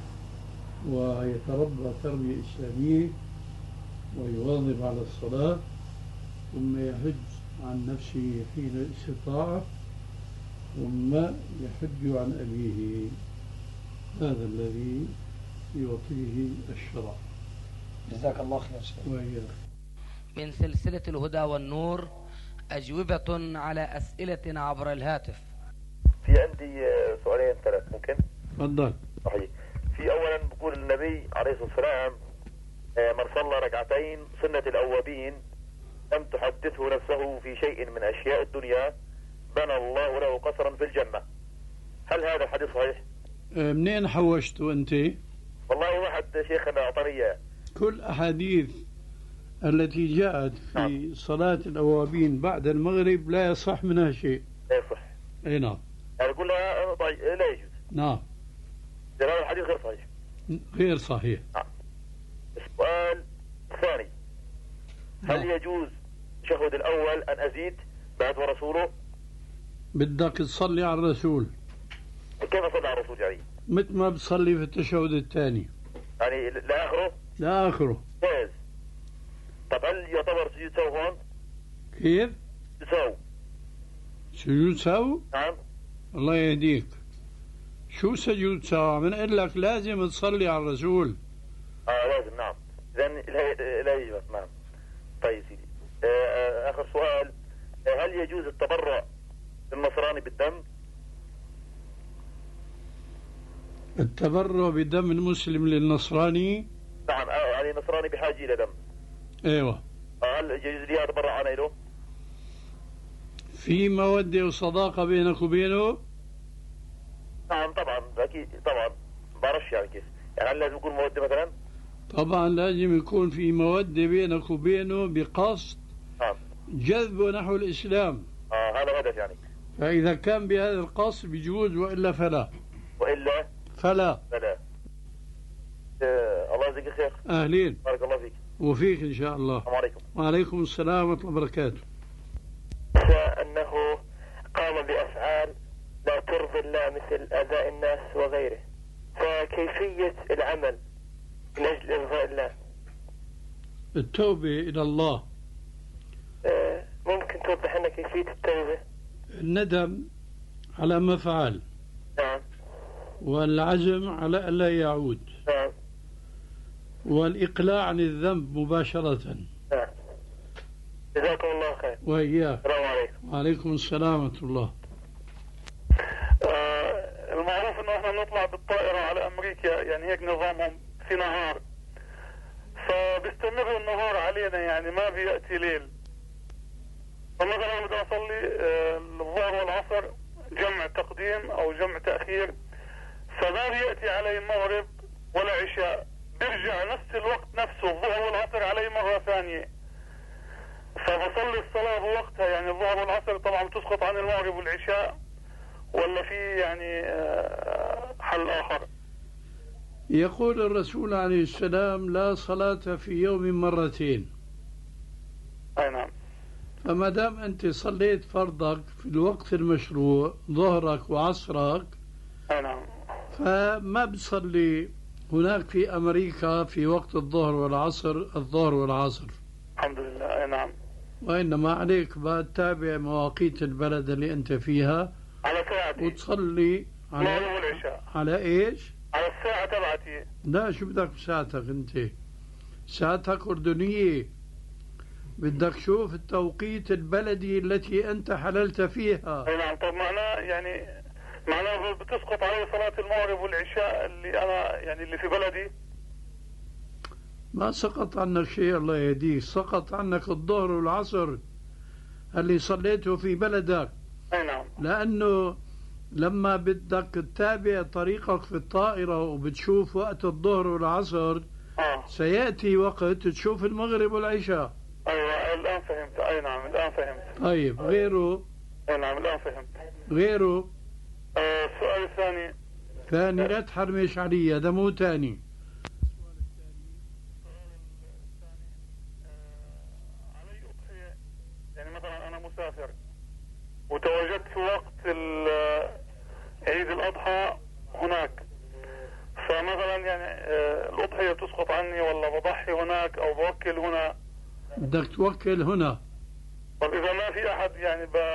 ويتربى تربية إسلامية ويواظب على الصلاة، ثم يحج عن نفسه حين الاستطاعة، ثم يحج عن أبيه. هذا الذي يعطيه الشرع. جزاك الله خير شيخ. وإياك. من سلسلة الهدى والنور، أجوبة على أسئلة عبر الهاتف. في عندي سؤالين ثلاث ممكن؟ تفضل. صحيح. في أولا بقول النبي عليه الصلاة والسلام من صلى ركعتين سنة الأوابين لم تحدثه نفسه في شيء من أشياء الدنيا بنى الله له قصرا في الجنة. هل هذا الحديث صحيح؟ منين حوشته أنت؟ والله واحد شيخنا أعطاني إياه. كل أحاديث التي جاءت في نعم. صلاة الأوابين بعد المغرب لا يصح منها شيء. لا يصح. أي نعم. يعني أقول لها طيب لا يجوز. نعم. هذا الحديث غير صحيح. غير صحيح. نعم. السؤال الثاني، هل نعم. يجوز التشهد الأول أن أزيد بعد ورسوله؟ بدك تصلي على الرسول. كيف أصلي على الرسول يعني؟ مثل ما بتصلي في التشهد الثاني. يعني لآخره؟ لآخره. جاهز. طب هل يعتبر سجود سهو هون؟ كيف؟ سهو. سجود سهو؟ نعم. الله يهديك. شو سجود سهو؟ من أقول لك لازم تصلي على الرسول. اه لازم نعم. إذن لا يجوز. نعم. طيب سيدي. آه آخر سؤال، هل يجوز التبرع للنصراني بالدم؟ التبرع بدم المسلم للنصراني؟ نعم. يعني نصراني بحاجة إلى دم. ايوه. هل يجوز لي اتبرع انا له؟ في مودة وصداقة بينك وبينه؟ نعم طبعا اكيد طبعا. بعرفش يعني كيف، يعني هل لازم يكون مودة مثلا؟ طبعا لازم يكون في مودة بينك وبينه بقصد نعم جذبه نحو الإسلام. اه هذا الهدف يعني. فإذا كان بهذا القصد بيجوز، وإلا فلا. وإلا فلا. فلا. آه الله يجزيك خير. أهلين. بارك الله فيك. وفيك إن شاء الله. السلام عليكم. وعليكم السلام ورحمة الله وبركاته. أنه قام بأفعال لا ترضي الله مثل أذى الناس وغيره، فكيفية العمل من أجل إرضاء الله؟ التوبة إلى الله. آه ممكن توضح لنا كيفية التوبة؟ الندم على ما فعل. نعم. والعزم على ألا يعود. نعم. والإقلاع عن الذنب مباشرة. نعم. جزاكم الله خير. وإياك. السلام عليكم. وعليكم السلام ورحمة الله. آه المعروف انه احنا نطلع بالطائرة على امريكا، يعني هيك نظامهم في نهار، فبيستمر النهار علينا يعني ما بيأتي ليل. فمثلا انا بدي اصلي آه الظهر والعصر جمع تقديم او جمع تأخير، فما بيأتي علي المغرب ولا عشاء، بيرجع نفس الوقت نفسه الظهر والعصر علي مرة ثانية، فبصلي الصلاة بوقتها. يعني الظهر والعصر طبعا بتسقط عن المغرب والعشاء، ولا في يعني حل آخر؟ يقول الرسول عليه السلام: لا صلاة في يوم مرتين. أي نعم. فما دام أنت صليت فرضك في الوقت المشروع ظهرك وعصرك، أي نعم، فما بتصلي هناك في أمريكا في وقت الظهر والعصر الظهر والعصر. الحمد لله. أي نعم. وإنما عليك بعد تتابع مواقيت البلد اللي أنت فيها على ساعتي وتصلي على العشاء. على إيش؟ على الساعة تبعتي. لا، شو بدك بساعتك أنت؟ ساعتك أردنية، بدك شوف التوقيت البلدي التي أنت حللت فيها. أي نعم. طب معناه يعني معناه بتسقط علي صلاة المغرب والعشاء اللي أنا يعني اللي في بلدي؟ ما سقط عنك شيء الله يهديك، سقط عنك الظهر والعصر اللي صليته في بلدك. أي نعم. لأنه لما بدك تتابع طريقك في الطائرة وبتشوف وقت الظهر والعصر آه. سيأتي وقت تشوف المغرب والعشاء. أيوة الآن فهمت. أي نعم الآن فهمت. طيب غيره؟ أي نعم الآن فهمت. غيره؟ آه السؤال الثاني. ثاني لا تحرمش علي، ده مو ثاني. علي أضحية، يعني مثلا أنا مسافر وتواجدت في وقت عيد الأضحى هناك، فمثلا يعني الأضحية تسقط عني ولا بضحي هناك أو بوكل هنا؟ بدك توكل هنا. طب إذا ما في أحد يعني ب...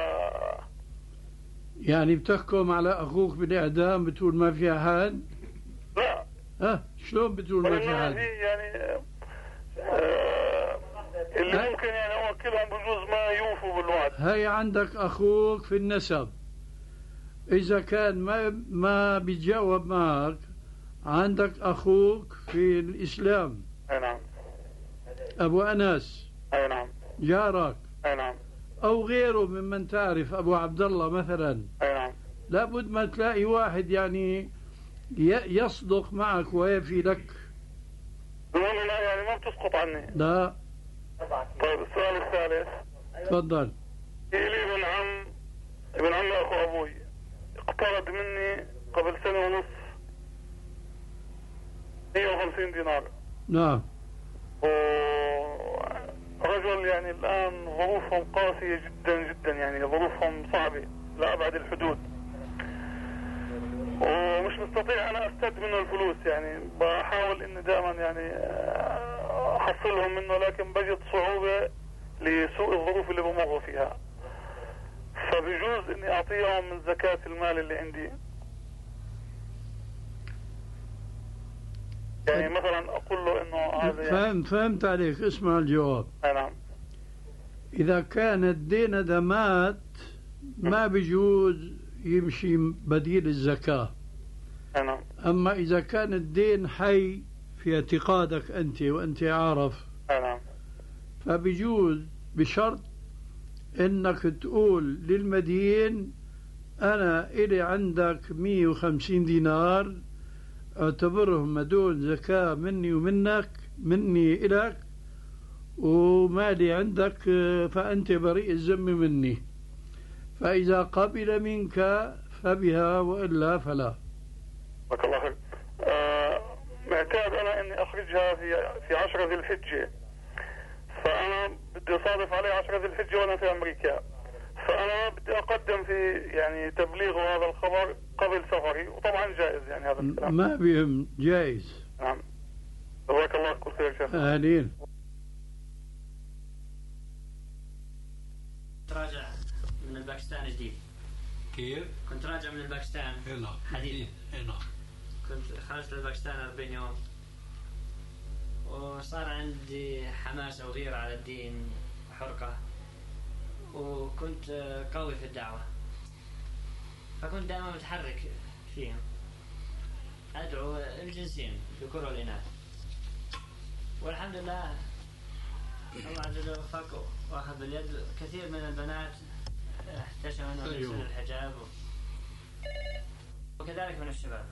يعني بتحكم على أخوك بالإعدام بتقول ما في أحد؟ لا. ها شلون بتقول ما في أحد؟ يعني آه اللي أه؟ ممكن يعني أوكلهم بجوز ما يوفوا بالوعد. هي عندك أخوك في النسب، إذا كان ما ما بيتجاوب معك عندك أخوك في الإسلام. أي نعم. أبو أنس. أي نعم. جارك. أي نعم. أو غيره ممن تعرف، أبو عبد الله مثلا. أي نعم. لابد ما تلاقي واحد يعني يصدق معك ويفي لك. المهم لا يعني ما بتسقط عني. لا. طيب السؤال الثالث. تفضل. لي ابن عم ابن عم أخو أبوي اقترض مني قبل سنة ونص مئة وخمسين دينار. نعم. ورجل يعني الآن ظروفهم قاسية جدا جدا، يعني ظروفهم صعبة لأبعد الحدود، ومش مستطيع أنا أستد منه الفلوس، يعني بحاول إني دائما يعني أحصلهم منه، لكن بجد صعوبة لسوء الظروف اللي بمر فيها. فبيجوز إني أعطيهم من زكاة المال اللي عندي؟ يعني مثلا أقول له إنه هذا يعني فهمت فهمت عليك. اسمع الجواب. نعم. إذا كان الدين هذا مات ما بيجوز يمشي بديل الزكاة. نعم. أما إذا كان الدين حي في اعتقادك أنت وأنت عارف نعم فبيجوز، بشرط إنك تقول للمدين أنا إلي عندك مئة وخمسين دينار اعتبرهم هدول زكاة مني ومنك، مني إلك، ومالي عندك فأنت بريء الذم مني. فإذا قبل منك فبها وإلا فلا. بارك الله فيك. آه معتاد أنا إني أخرجها في في عشرة ذي الحجة، فأنا بدي أصادف عليه عشرة ذي الحجة وأنا في أمريكا، فأنا بدي أقدم في يعني تبليغ هذا الخبر قبل سفري، وطبعا جائز يعني هذا الكلام. ما بهم جائز. نعم. جزاك الله كل خير شيخ. أهلين. كنت راجع من الباكستان جديد. كيف؟ كنت راجع من الباكستان حديث. هنا. كنت خرجت للباكستان أربعين يوم، وصار عندي حماسة وغيرة على الدين وحرقة، وكنت قوي في الدعوة، فكنت دائما متحرك فيهم، أدعو الجنسين الذكور والإناث، والحمد لله الله عز وجل وفقه وأخذ باليد. كثير من البنات احتشموا أنه يلبسون الحجاب، وكذلك من الشباب،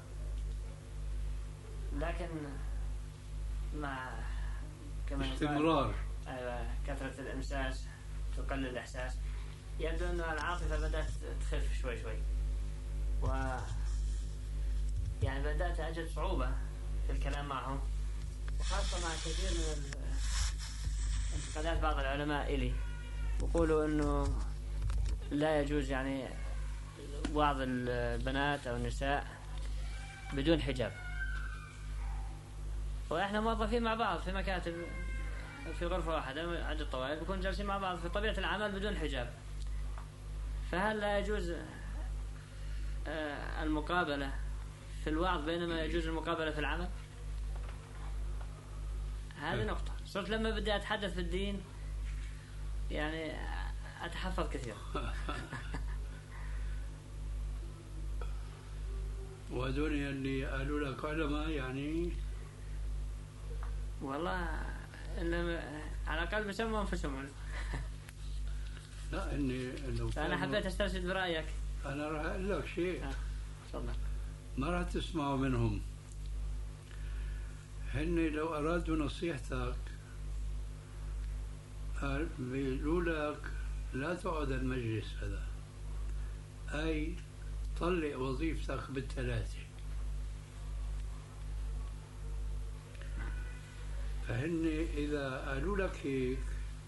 لكن مع كما استمرار أيوة كثرة الإمساس تقلل الإحساس، يبدو أن العاطفة بدأت تخف شوي شوي، و يعني بدأت أجد صعوبة في الكلام معهم، وخاصة مع كثير من انتقادات بعض العلماء إلي، يقولوا أنه لا يجوز يعني بعض البنات أو النساء بدون حجاب، وإحنا موظفين مع بعض في مكاتب في غرفة واحدة عند الطوائف، بكون جالسين مع بعض في طبيعة العمل بدون حجاب. فهل لا يجوز المقابلة في الوعظ بينما يجوز المقابلة في العمل؟ هذه نقطة. صرت لما بدي أتحدث في الدين يعني أتحفظ كثير. وهذول اللي قالوا لك علماء يعني؟ والله إنما على الأقل بسموا أنفسهم. لا إني لو أنا حبيت أسترشد برأيك. أنا راح أقول لك شيء. تفضل. ما راح تسمعوا منهم. هن لو أرادوا نصيحتك بيقولوا لك لا تقعد المجلس هذا، أي طلق وظيفتك بالثلاثة. فهن إذا قالوا لك هيك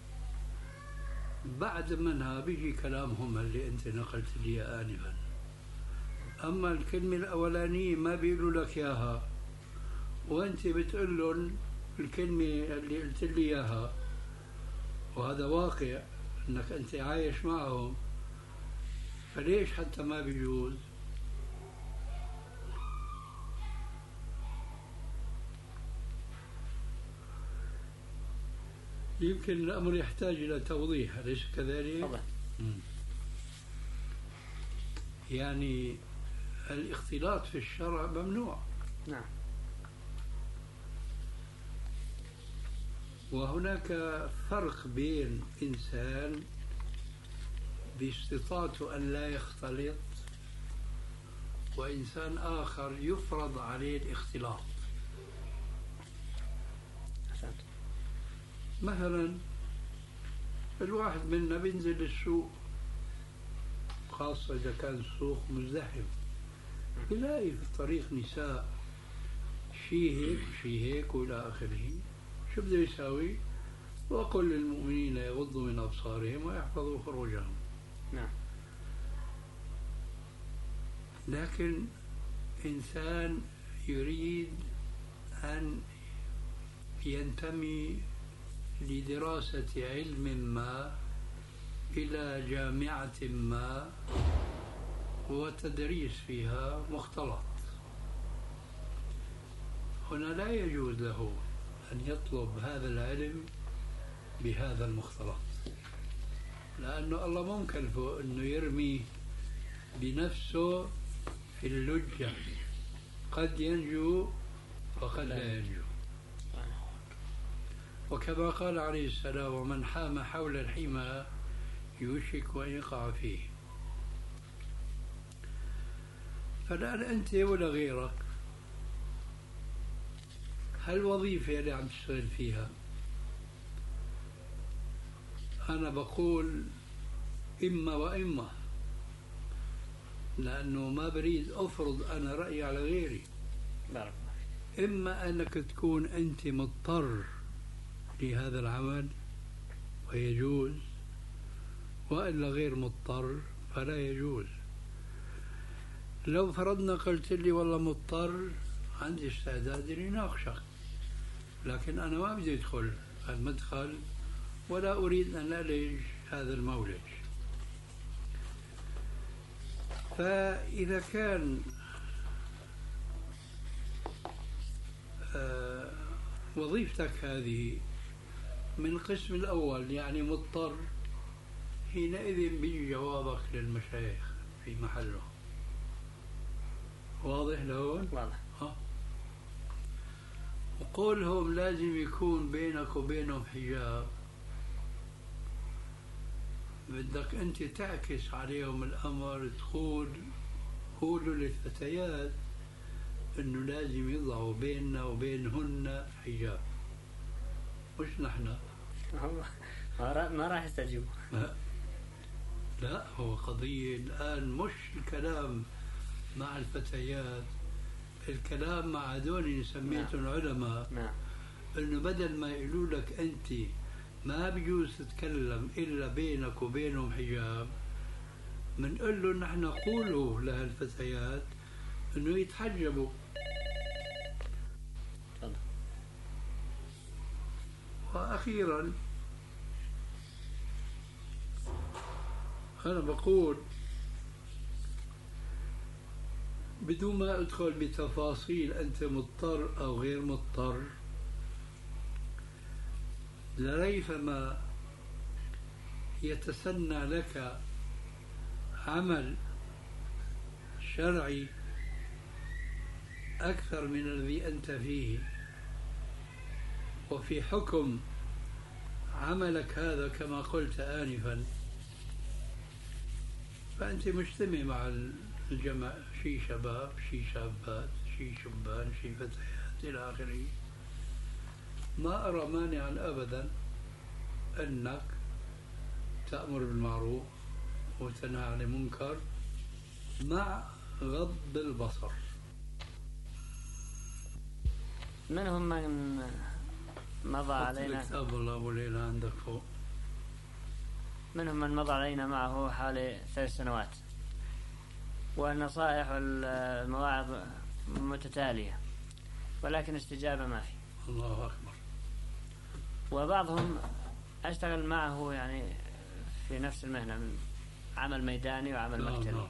بعد منها بيجي كلامهم اللي أنت نقلت لي آنفا. أما الكلمة الأولانية ما بيقولوا لك إياها، وأنت بتقول لهم الكلمة اللي قلت لي إياها، وهذا واقع أنك أنت عايش معهم، فليش حتى ما بيجوز؟ يمكن الأمر يحتاج إلى توضيح، أليس كذلك؟ طبعا. يعني الاختلاط في الشرع ممنوع. نعم. وهناك فرق بين إنسان باستطاعته أن لا يختلط وإنسان آخر يفرض عليه الاختلاط. مثلا الواحد منا بينزل السوق، خاصة إذا كان السوق مزدحم، بلاقي في الطريق نساء شي هيك شي هيك وإلى آخره. شو بده يساوي؟ وقل للمؤمنين يغضوا من أبصارهم ويحفظوا فروجهم. نعم. لكن إنسان يريد أن ينتمي لدراسة علم ما إلى جامعة ما وتدريس فيها مختلط، هنا لا يجوز له أن يطلب هذا العلم بهذا المختلط، لأنه الله مو مكلفه أنه يرمي بنفسه في اللجة، قد ينجو وقد لا ينجو. وكما قال عليه السلام: ومن حام حول الحمى يوشك أن يقع فيه. فالآن أنت ولا غيرك، هالوظيفة اللي عم تشتغل فيها، أنا بقول إما وإما، لأنه ما بريد أفرض أنا رأيي على غيري. إما أنك تكون أنت مضطر لهذا العمل ويجوز، وإلا غير مضطر فلا يجوز. لو فرضنا قلت لي والله مضطر، عندي استعداد لناقشك، لكن أنا ما بدي أدخل المدخل ولا أريد أن ألج هذا المولج. فإذا كان آه وظيفتك هذه من القسم الأول يعني مضطر، حينئذ بيجي جوابك للمشايخ في محله. واضح لهون؟ واضح. ها؟ وقولهم لازم يكون بينك وبينهم حجاب، بدك أنت تعكس عليهم الأمر، تقول قولوا للفتيات إنه لازم يضعوا بيننا وبينهن حجاب، مش نحن. ما راح يستجيبوا. لا، هو قضية الآن مش الكلام مع الفتيات، الكلام مع هذول اللي سميتهم علماء. نعم. إنه بدل ما يقولوا لك أنت ما بيجوز تتكلم إلا بينك وبينهم حجاب، بنقول له نحن قولوا لهالفتيات إنه يتحجبوا. وأخيرا أنا بقول بدون ما أدخل بتفاصيل أنت مضطر أو غير مضطر، لريثما يتسنى لك عمل شرعي أكثر من الذي أنت فيه، وفي حكم عملك هذا كما قلت آنفا فأنت مجتمع مع الجماعة، شي شباب شي شابات شي شبان شي فتيات إلى آخره. ما أرى مانعا أبدا أنك تأمر بالمعروف وتنهى عن المنكر مع غض البصر. منهم من مضى علينا كتاب الله أبو ليلى عندك فوق. منهم من مضى علينا معه حوالي ثلاث سنوات، والنصائح والمواعظ متتالية ولكن استجابة ما في. الله أكبر. وبعضهم أشتغل معه يعني في نفس المهنة، عمل ميداني وعمل مكتبي.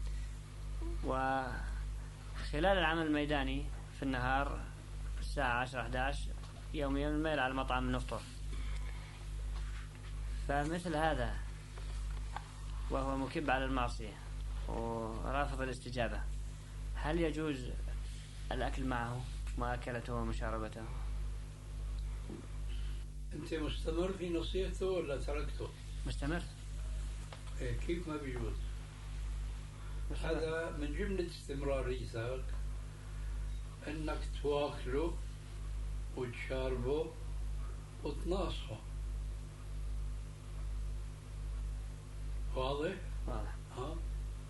وخلال العمل الميداني في النهار الساعة عشرة أحد عشر يوميا الميل على المطعم نفطر. فمثل هذا وهو مكب على المعصية ورافض الاستجابة، هل يجوز الأكل معه مأكلته ومشاربته؟ أنت مستمر في نصيحته ولا تركته؟ مستمر. إيه كيف ما بيجوز؟ هذا من جملة استمراريتك أنك تواكله وتشاربه وتناصحه. واضح؟ واضح. ها؟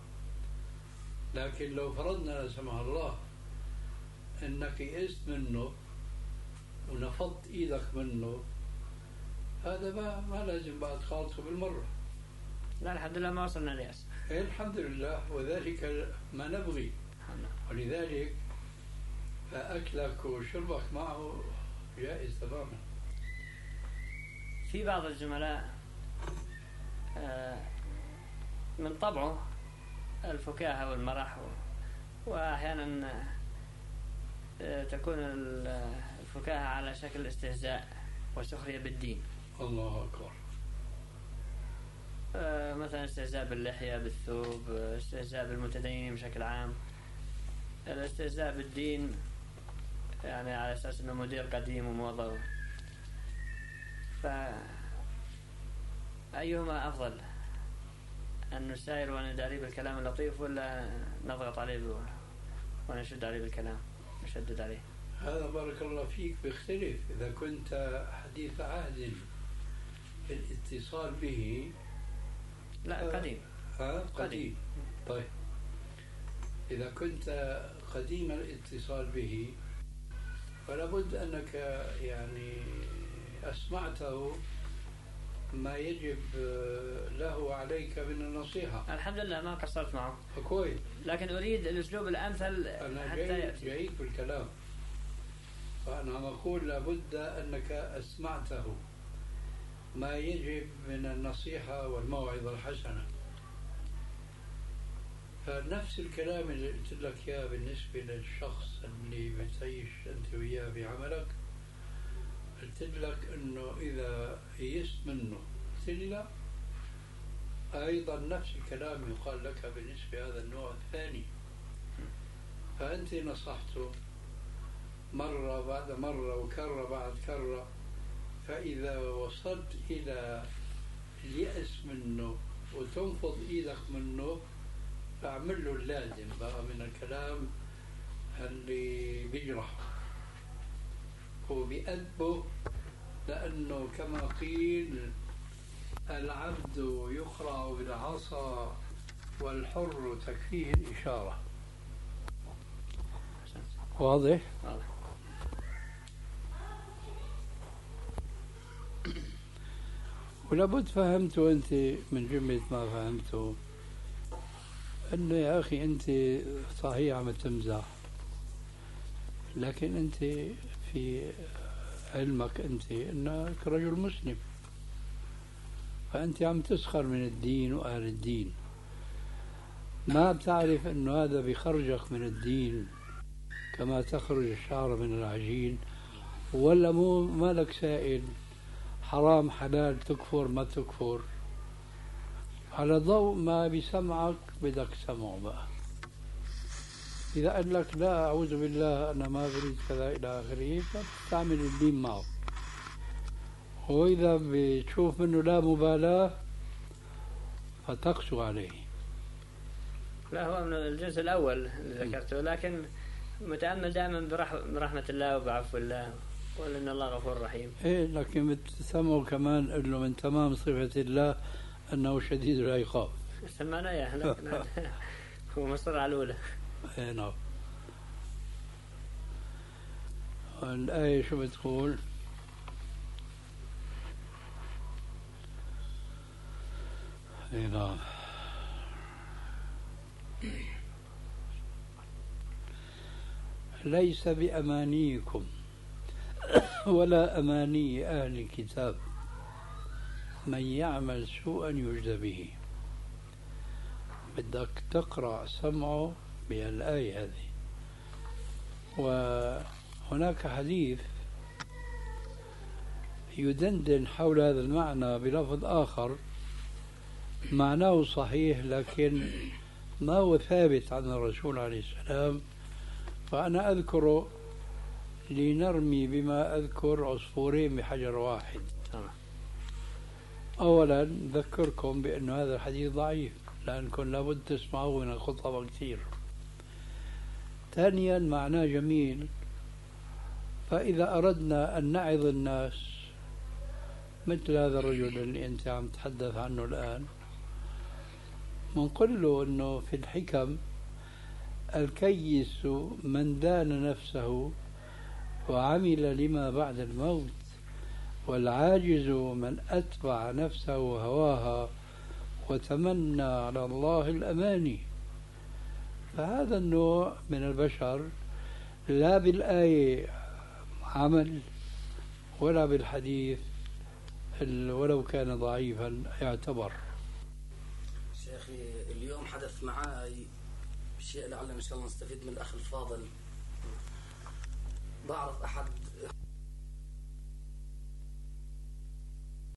لكن لو فرضنا لا سمح الله أنك يئست منه ونفضت إيدك منه، هذا ما, ما لازم بعد خالطه بالمرة. لا الحمد لله ما وصلنا ليأس. إيه الحمد لله، وذلك ما نبغي. ولذلك فأكلك وشربك معه جائز تماما. في بعض الزملاء من طبعه الفكاهة والمرح، وأحيانا تكون الفكاهة على شكل استهزاء وسخرية بالدين. الله أكبر. مثلا استهزاء باللحية بالثوب، استهزاء بالمتدينين بشكل عام، الاستهزاء بالدين يعني على أساس أنه مدير قديم وموظف. فأيهما أفضل، أن نساير ونداري بالكلام اللطيف ولا نضغط عليه ونشد عليه بالكلام نشدد عليه؟ هذا بارك الله فيك بيختلف. إذا كنت حديث عهد الاتصال به. لا قديم. ها قديم. طيب إذا كنت قديم الاتصال به فلا بد أنك يعني أسمعته ما يجب له عليك من النصيحة. الحمد لله ما قصرت معه. كويس. لكن أريد الأسلوب الأمثل أنا حتى جاي يأتي. جايك بالكلام. فأنا أقول لابد أنك أسمعته ما يجب من النصيحة والموعظة الحسنة. فنفس الكلام اللي قلت لك إياه بالنسبة للشخص اللي بتعيش أنت وياه بعملك، قلت لك إنه إذا يئست منه قلت لي لا، أيضا نفس الكلام يقال لك بالنسبة هذا النوع الثاني. فأنت نصحته مرة بعد مرة وكرة بعد كرة، فإذا وصلت إلى اليأس منه وتنفض إيدك منه فاعمل له اللازم بقى من الكلام اللي بيجرحه وبيأدبه، لأنه كما قيل العبد يقرع بالعصا والحر تكفيه الإشارة. واضح؟ واضح. ولابد فهمته أنت من جملة ما فهمته أنه يا أخي أنت صحيح عم تمزح، لكن أنت في علمك أنت أنك رجل مسلم، فأنت عم تسخر من الدين وأهل الدين، ما بتعرف أنه هذا بخرجك من الدين كما تخرج الشعر من العجين، ولا مو مالك سائل حرام حلال تكفر ما تكفر، على ضوء ما بسمعك بدك تسمعه بقى. إذا قال لك لا أعوذ بالله أنا ما بريد كذا إلى آخره فتستعمل الدين معه، وإذا بتشوف منه لا مبالاة فتقسو عليه. لا هو من الجزء الأول اللي ذكرته، لكن متأمل دائما برحمة الله وبعفو الله وأن الله غفور رحيم. إيه لكن بتسمعه كمان إنه من تمام صفة الله أنه شديد العقاب. سمعنا إياه لكن هو مصر على الأولى. إيه نعم. الآية شو بتقول؟ إيه نعم. ليس بأمانيكم ولا أماني أهل الكتاب من يعمل سوءا يجزى به. بدك تقرأ سمعه بالآية هذه. وهناك حديث يدندن حول هذا المعنى بلفظ آخر معناه صحيح لكن ما هو ثابت عن الرسول عليه السلام، فأنا أذكره لنرمي بما أذكر عصفورين بحجر واحد. أولا ذكركم بأن هذا الحديث ضعيف لأنكم لابد تسمعوه من الخطبة كثير. ثانيا معناه جميل، فإذا أردنا أن نعظ الناس مثل هذا الرجل اللي أنت عم تتحدث عنه الآن، منقول له أنه في الحكم الكيس من دان نفسه وعمل لما بعد الموت، والعاجز من أتبع نفسه هواها وتمنى على الله الأماني. فهذا النوع من البشر لا بالآية عمل ولا بالحديث ولو كان ضعيفا يعتبر. شيخي اليوم حدث معي شيء لعل إن شاء الله نستفيد من الأخ الفاضل. بعرف أحد